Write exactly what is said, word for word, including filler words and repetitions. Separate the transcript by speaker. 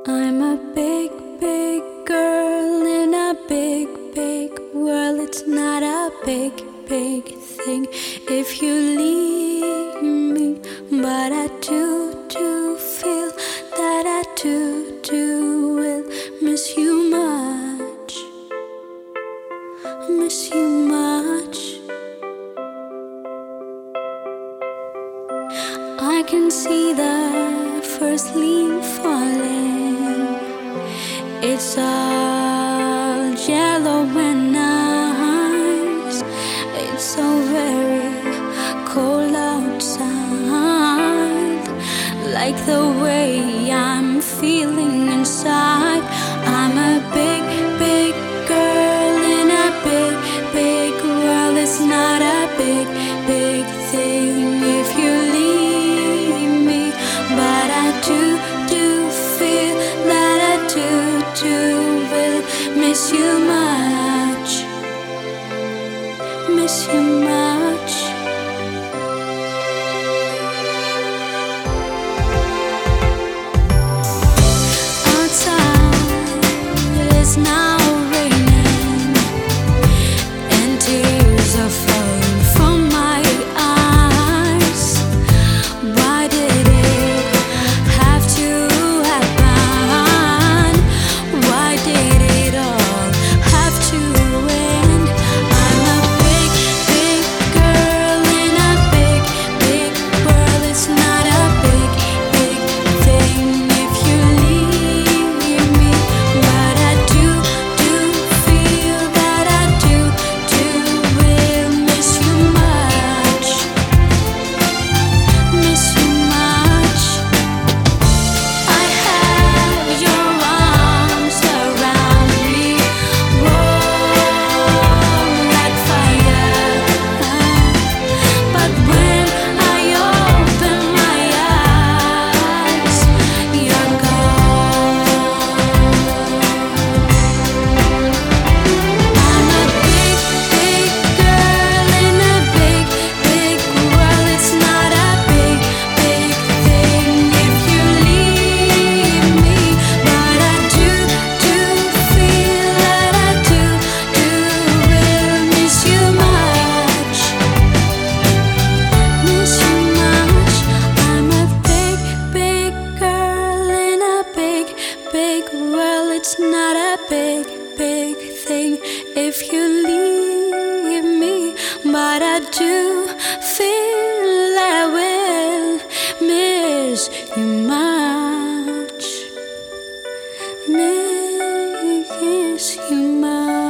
Speaker 1: I'm a big, big girl in a big, big world. It's not a big, big thing if you leave me, but I do, do feel that I do, do will miss you much, miss you much. I can see the first leaf falling. It's all yellow and nice. It's so very cold outside. Like the way I'm feeling inside. I'm a big, big girl in a big, big world. It's not a big, big thing if you leave me, but I do, do feel that I do, do will miss you much, miss you much. Outside it's now raining and tears are falling from my eyes. Why did it have to happen? Why did it all have to end? I'm a big, big girl in a big, big world. It's not a big, big thing if you leave me, but I do, do feel that I do, do will miss you much, miss you much. I have your arms around me, warm like fire. But when I open my eyes, you're gone. I'm a big, big girl in a big, big world. It's not a big, big thing if you leave me, but I do, do feel that I do, do will miss you much, miss you much. I'm a big, big girl in a big, big world. It's not a big, big thing if you leave me, but I do feel I will miss you much, miss you much.